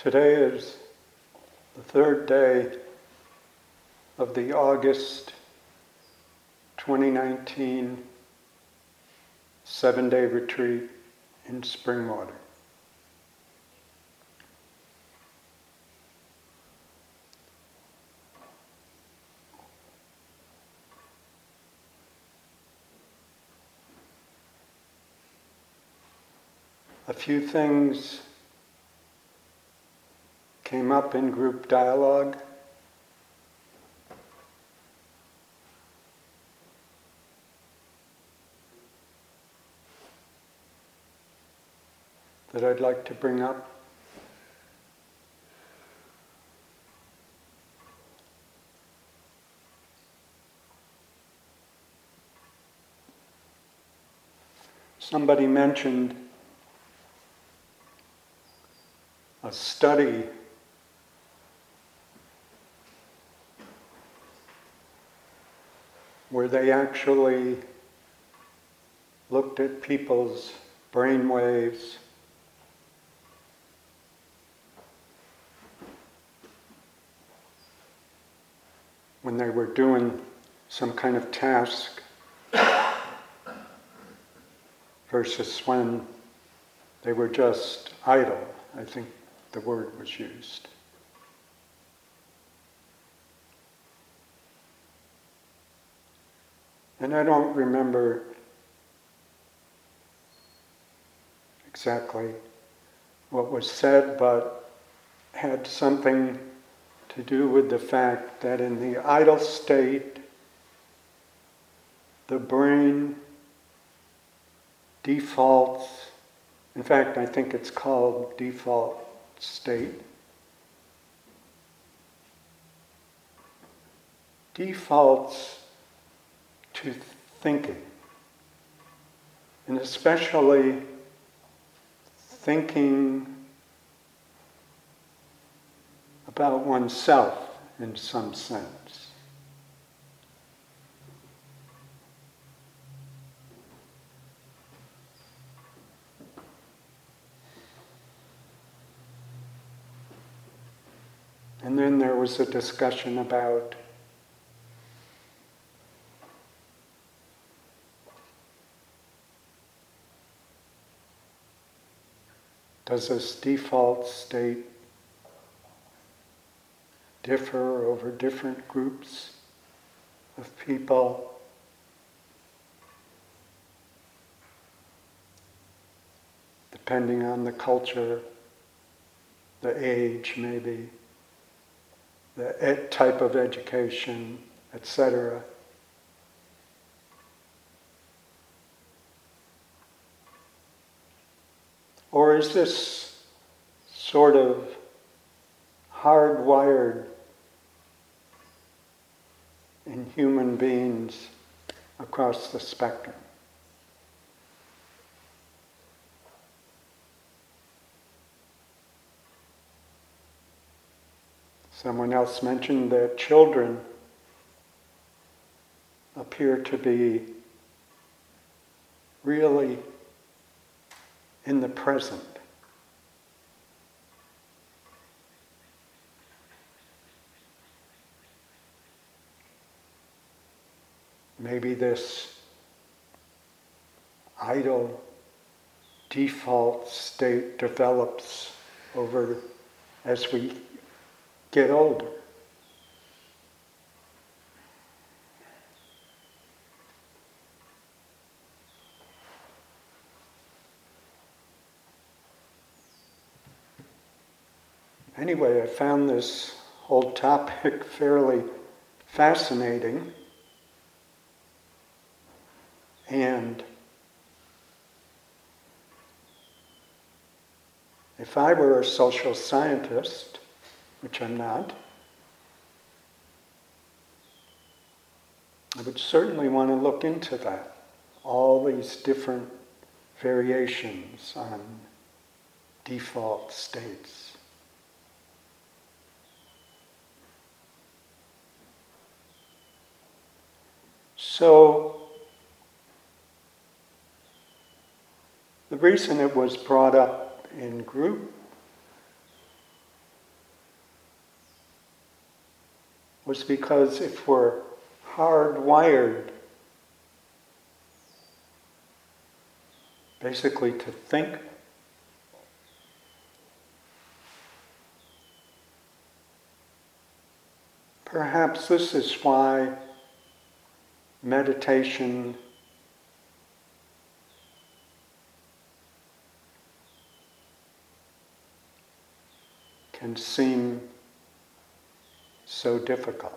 Today is the third day of the August 2019 7-day retreat in Springwater. A few things came up in group dialogue. That I'd like to bring up. Somebody mentioned a study where they actually looked at people's brain waves when they were doing some kind of task versus when they were just idle, I think the word was used. And I don't remember exactly what was said, but had something to do with the fact that in the idle state, the brain defaults, in fact, I think it's called default state, defaults to thinking, and especially thinking about oneself in some sense. And then there was a discussion about does this default state differ over different groups of people? Depending on the culture, the age maybe, the type of education, etc. Or is this sort of hardwired in human beings across the spectrum? Someone else mentioned that children appear to be really in the present. Maybe this idle default state develops over as we get older. Anyway, I found this whole topic fairly fascinating, and if I were a social scientist, which I'm not, I would certainly want to look into that. All these different variations on default states. So, the reason it was brought up in group was because if we're hardwired basically to think, perhaps this is why meditation can seem so difficult.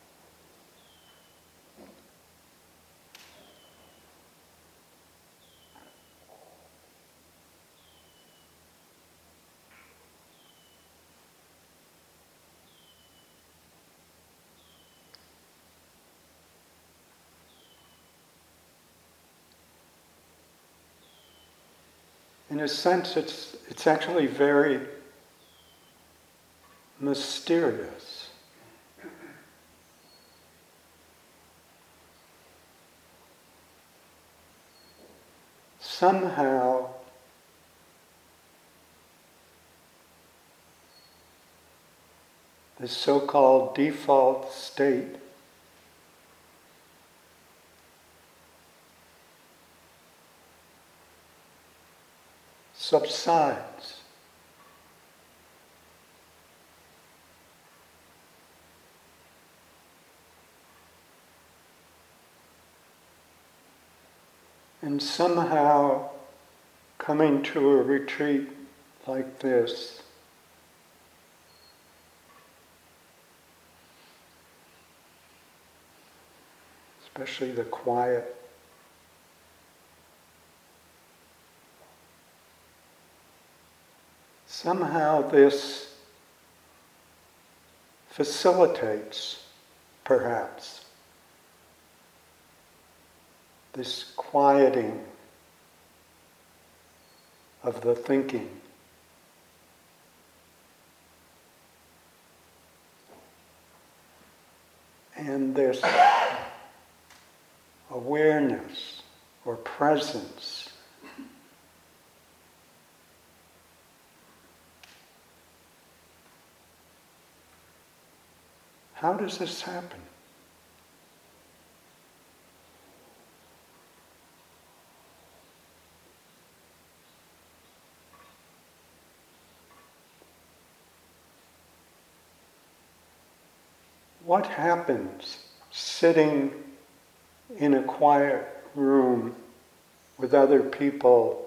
In a sense, it's actually very mysterious. Somehow, the so-called default state subsides. And somehow, coming to a retreat like this especially the quiet, somehow this facilitates, perhaps, this quieting of the thinking. And this awareness or presence how does this happen? What happens sitting in a quiet room with other people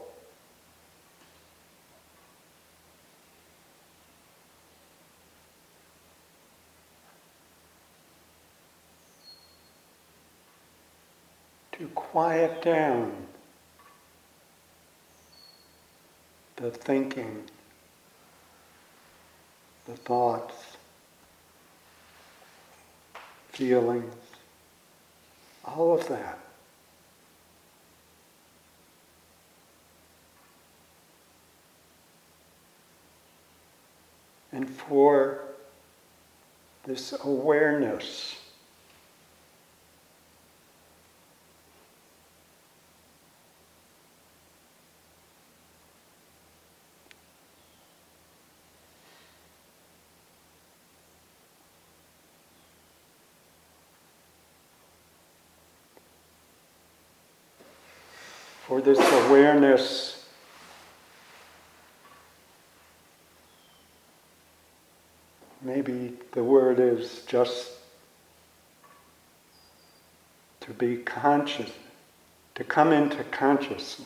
to quiet down the thinking, the thoughts, feelings, all of that? And for this awareness maybe the word is just to be conscious, to come into consciousness.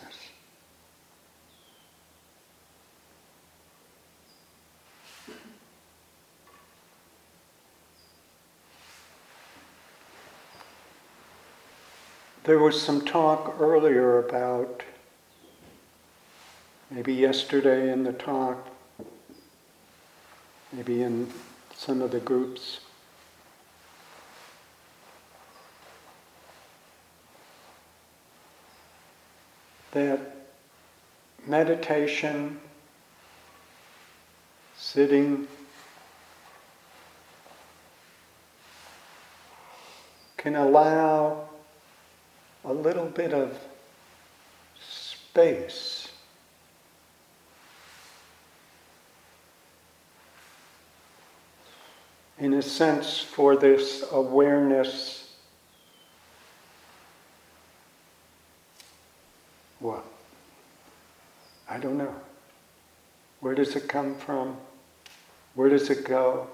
There was some talk earlier about, maybe yesterday in the talk, maybe in some of the groups, that meditation, sitting, can allow a little bit of space in a sense, for this awareness, what? I don't know. Where does it come from? Where does it go?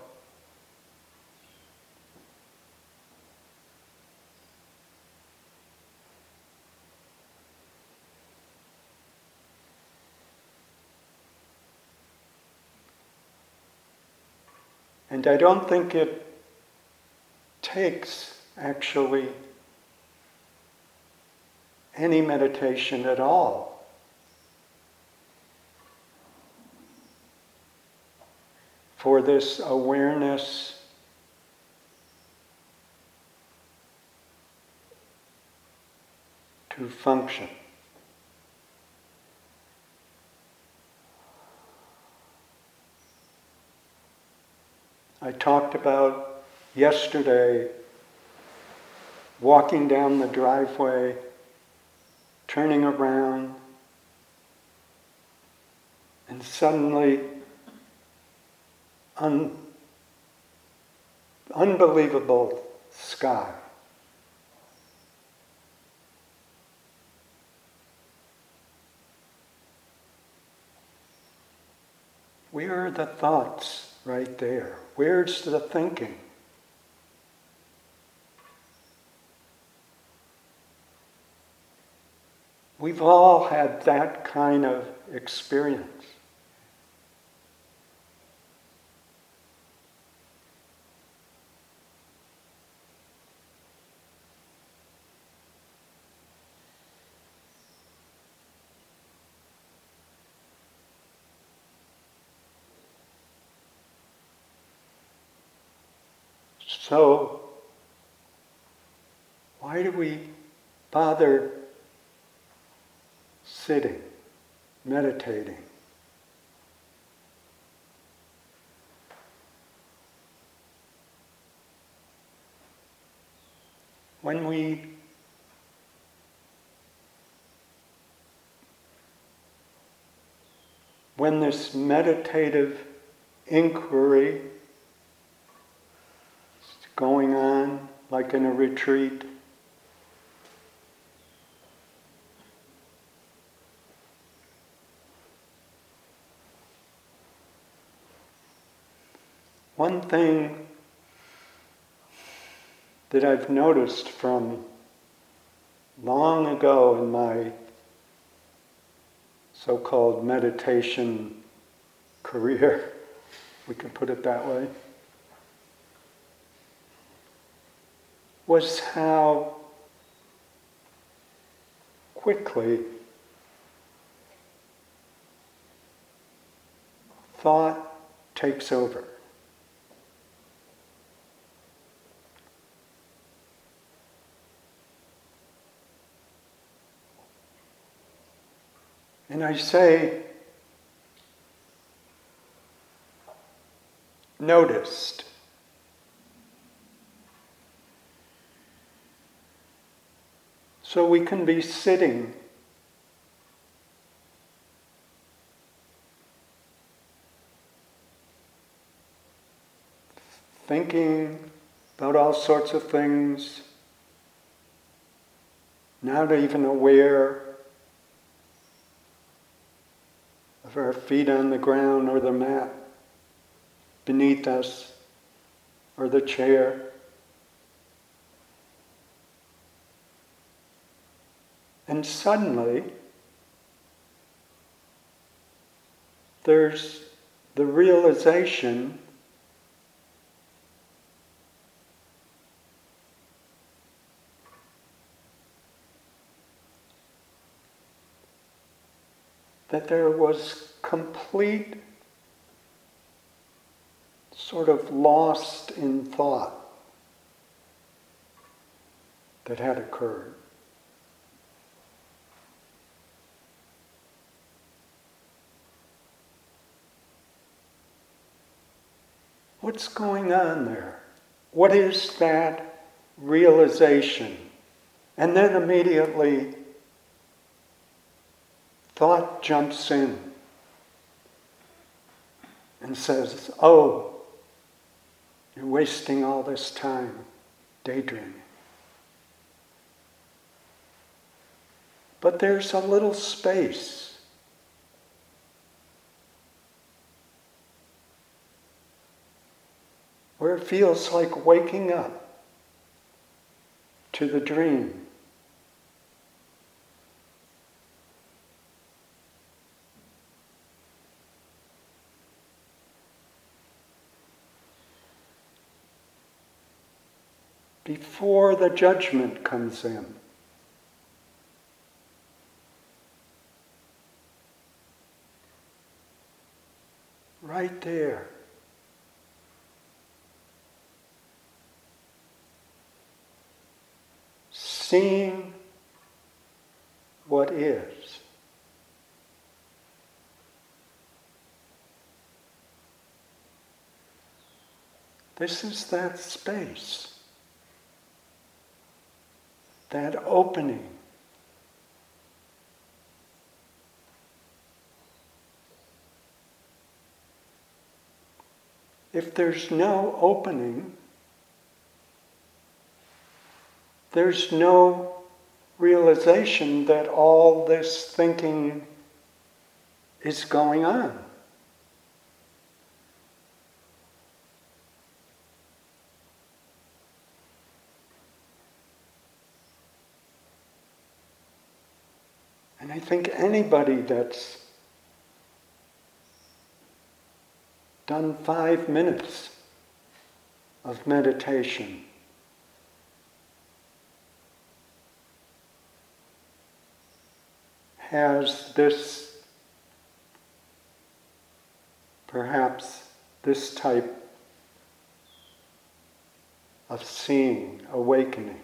And I don't think it takes, actually, any meditation at all for this awareness to function. I talked about yesterday walking down the driveway, turning around, and suddenly unbelievable sky. Where are the thoughts right there? Where's the thinking? We've all had that kind of experience. So, why do we bother sitting, meditating? When this meditative inquiry is going on, like in a retreat, one thing that I've noticed from long ago in my so-called meditation career, we could put it that way, was how quickly thought takes over. And I say, noticed. So we can be sitting thinking about all sorts of things, not even aware of our feet on the ground or the mat beneath us or the chair. And suddenly, there's the realization that there was complete sort of lost in thought that had occurred. What's going on there? What is that realization? And then immediately, thought jumps in and says, oh, You're wasting all this time daydreaming. But there's a little space where it feels like waking up to the dream. Before the judgment comes in. Right there. Seeing what is. This is that space. That opening. If there's no opening, there's no realization that all this thinking is going on. And I think anybody that's done 5 minutes of meditation has this, perhaps this type of seeing, awakening.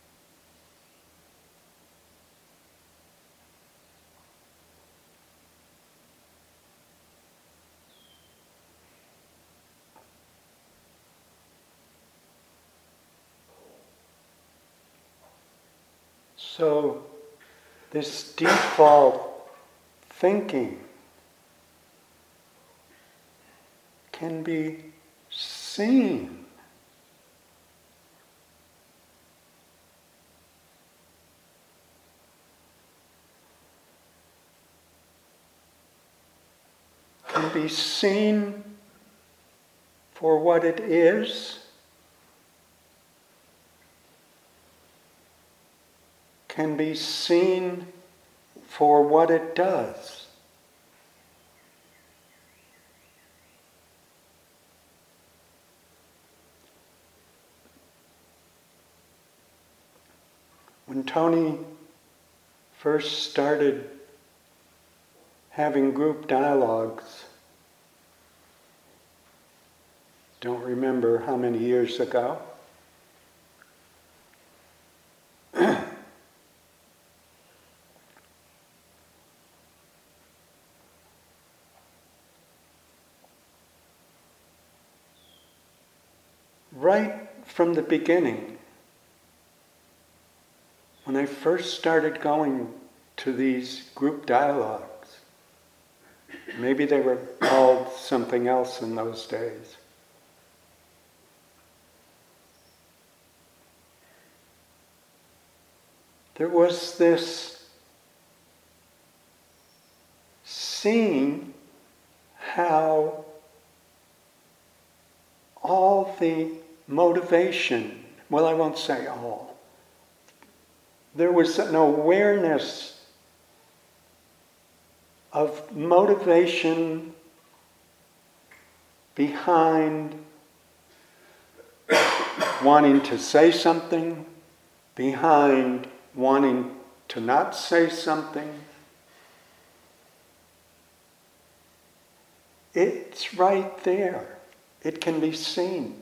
So, this default thinking can be seen. Can be seen for what it is. Can be seen for what it does. When Tony first started having group dialogues, don't remember how many years ago, right from the beginning, when I first started going to these group dialogues, maybe they were called something else in those days, there was this seeing how all the motivation, well, I won't say all, there was an awareness of motivation behind wanting to say something, behind wanting to not say something. It's right there. It can be seen.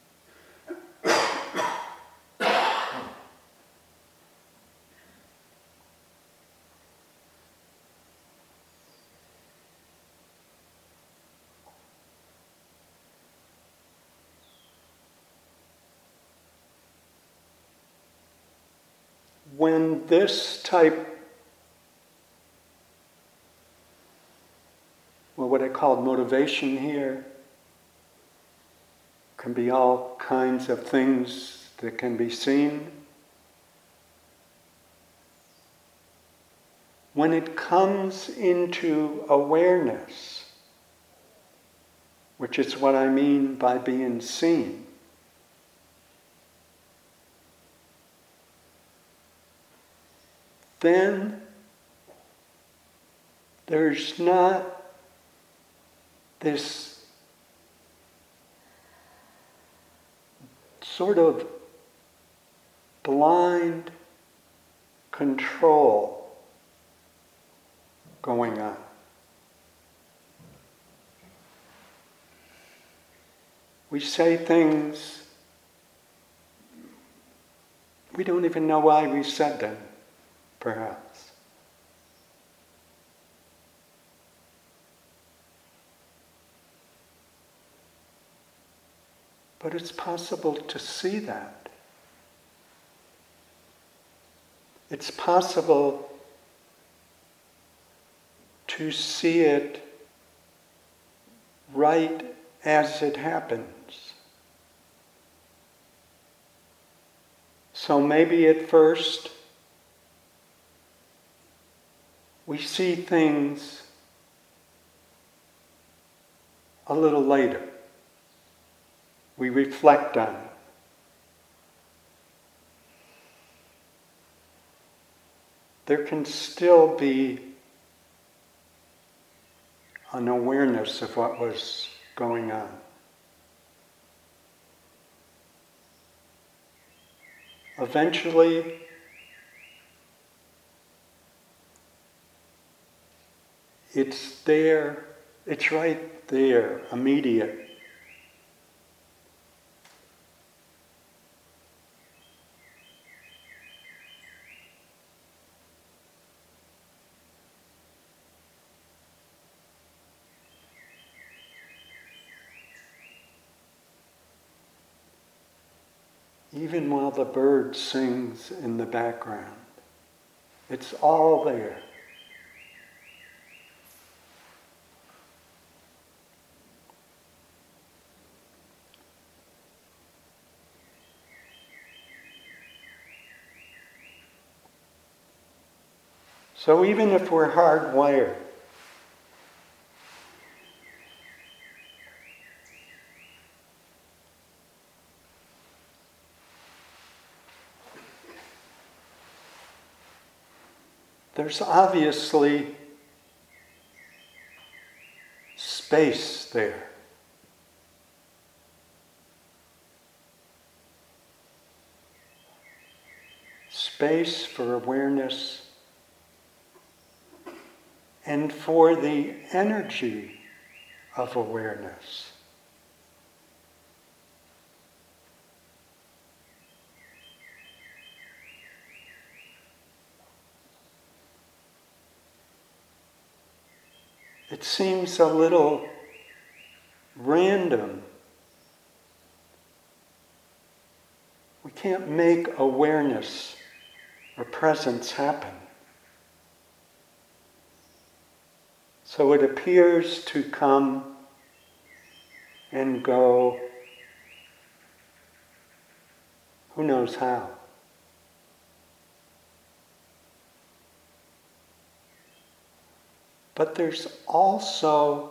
When this type, well, what I called motivation here, can be all kinds of things that can be seen. When it comes into awareness, which is what I mean by being seen, then there's not this sort of blind control going on. We say things, we don't even know why we said them, perhaps. But it's possible to see that. It's possible to see it right as it happens. So maybe at first we see things a little later. We reflect on it. There can still be an awareness of what was going on. Eventually, it's there, it's right there, immediate. Even while the bird sings in the background, it's all there. So even if we're hardwired, there's obviously space there. Space for awareness and for the energy of awareness. It seems a little random. We can't make awareness or presence happen. So it appears to come and go, who knows how. But there's also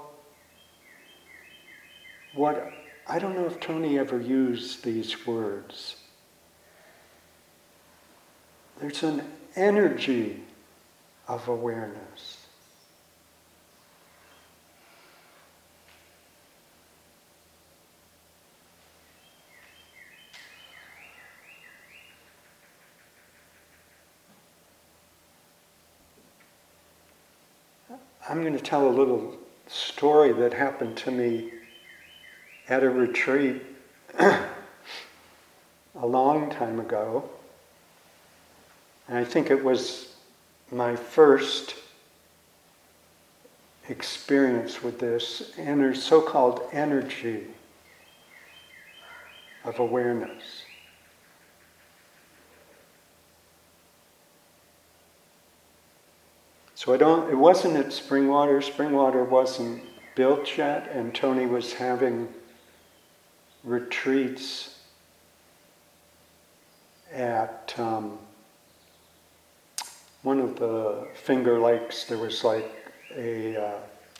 what, I don't know if Tony ever used these words. There's an energy of awareness. I'm going to tell a little story that happened to me at a retreat a long time ago. And I think it was my first experience with this so-called energy of awareness. So it wasn't at Springwater. Springwater wasn't built yet, and Tony was having retreats at one of the Finger Lakes. There was like a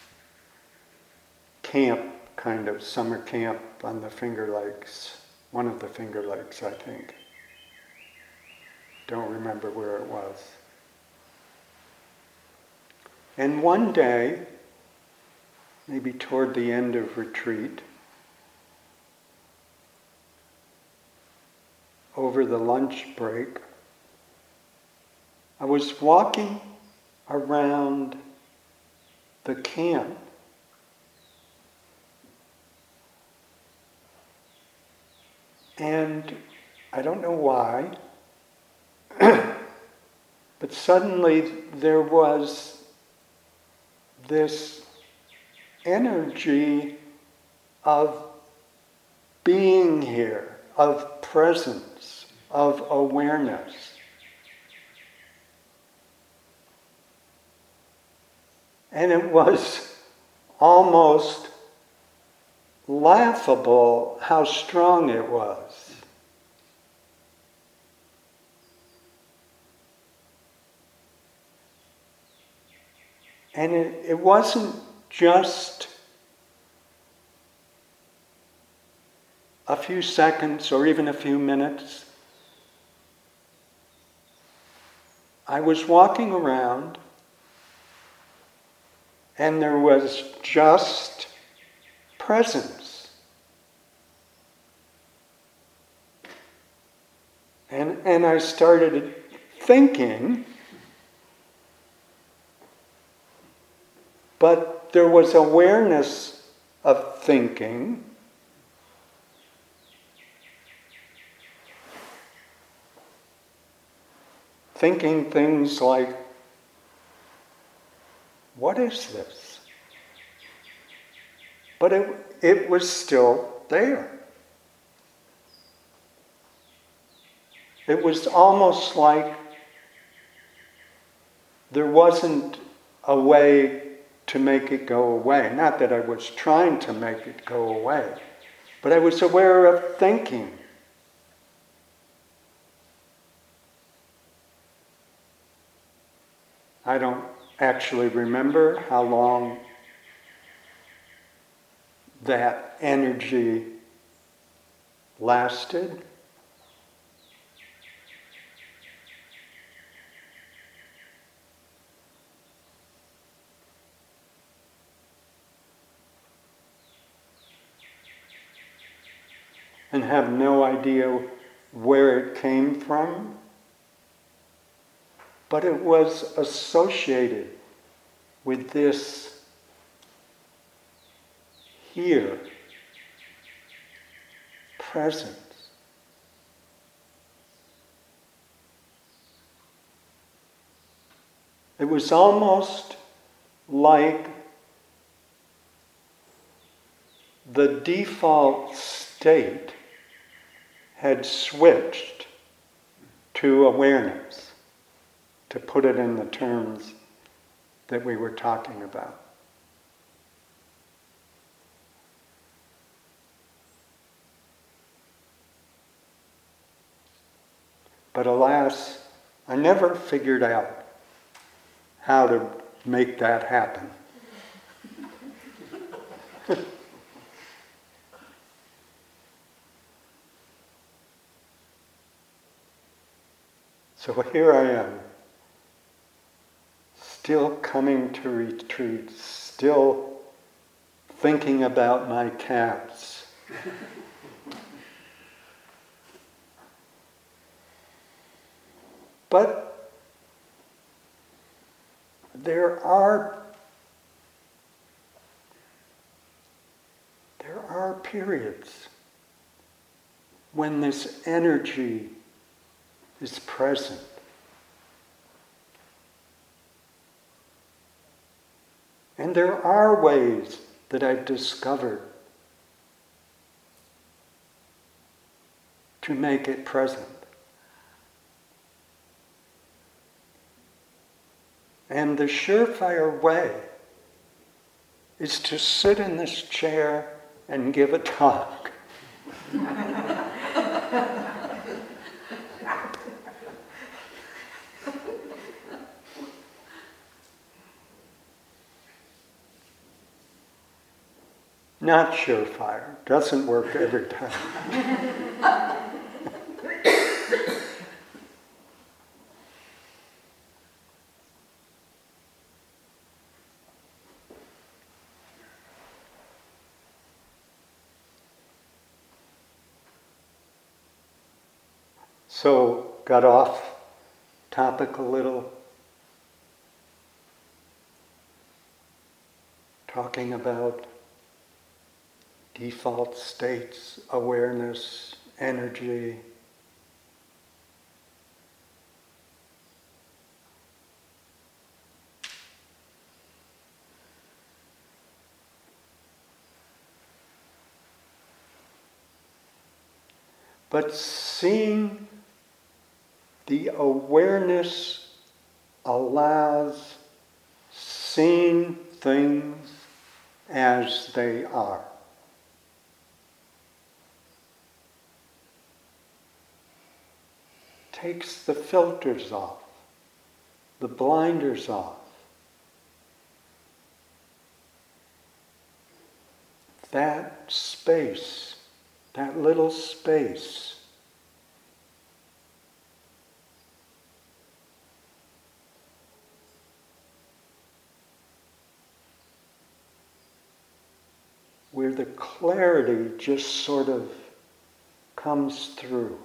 camp, kind of summer camp on the Finger Lakes. One of the Finger Lakes, I think. Don't remember where it was. And one day, maybe toward the end of retreat, over the lunch break, I was walking around the camp and I don't know why, but suddenly there was this energy of being here, of presence, of awareness. And it was almost laughable how strong it was. And it wasn't just a few seconds or even a few minutes. I was walking around and there was just presence. And I started thinking, but there was awareness of thinking. Thinking things like, what is this? But it was still there. It was almost like there wasn't a way to make it go away. Not that I was trying to make it go away, but I was aware of thinking. I don't actually remember how long that energy lasted. And have no idea where it came from. But it was associated with this here, presence. It was almost like the default state had switched to awareness, to put it in the terms that we were talking about. But alas, I never figured out how to make that happen. So here I am, still coming to retreats, still thinking about my cats. But there are periods when this energy is present. And there are ways that I've discovered to make it present. And the surefire way is to sit in this chair and give a talk. Not surefire. Doesn't work every time. So, got off topic a little, talking about default states, awareness, energy. But seeing the awareness allows seeing things as they are. Takes the filters off, the blinders off. That space, that little space, where the clarity just sort of comes through.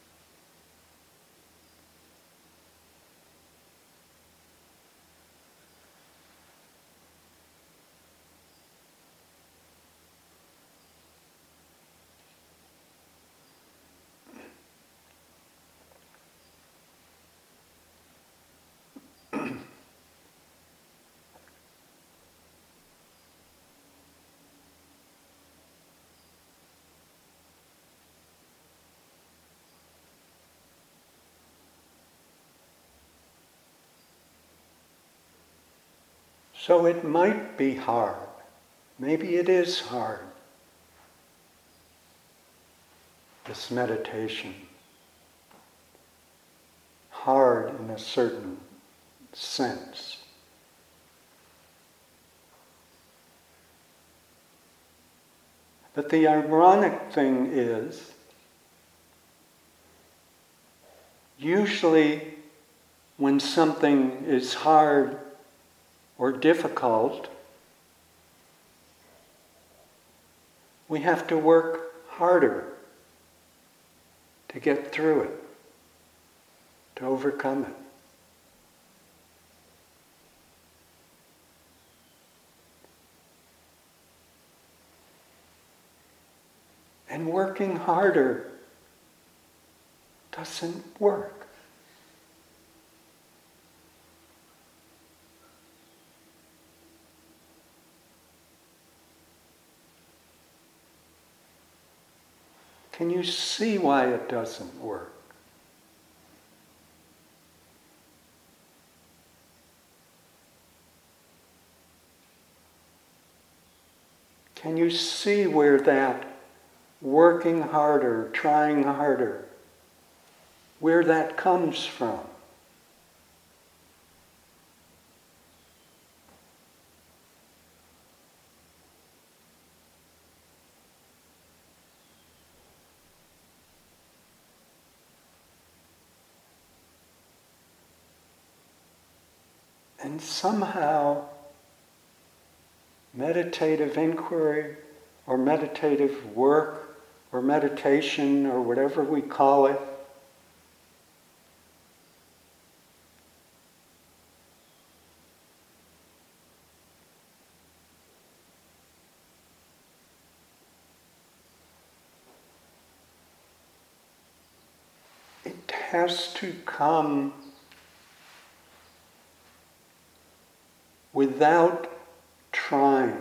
So it might be hard. Maybe it is hard, this meditation. Hard in a certain sense. But the ironic thing is, usually when something is hard or difficult, we have to work harder to get through it, to overcome it. And working harder doesn't work. Can you see why it doesn't work? Can you see where that working harder, trying harder, where that comes from? And somehow, meditative inquiry or meditative work or meditation or whatever we call it, it has to come without trying,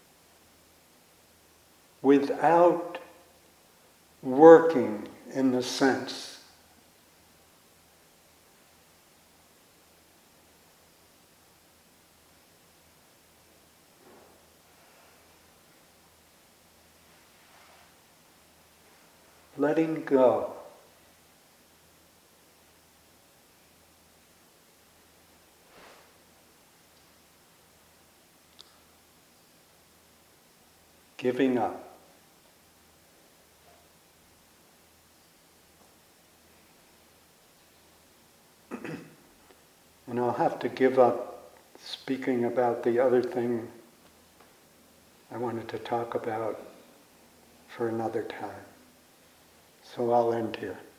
without working in the sense. letting go. Giving up. And I'll have to give up speaking about the other thing I wanted to talk about for another time. So I'll end here.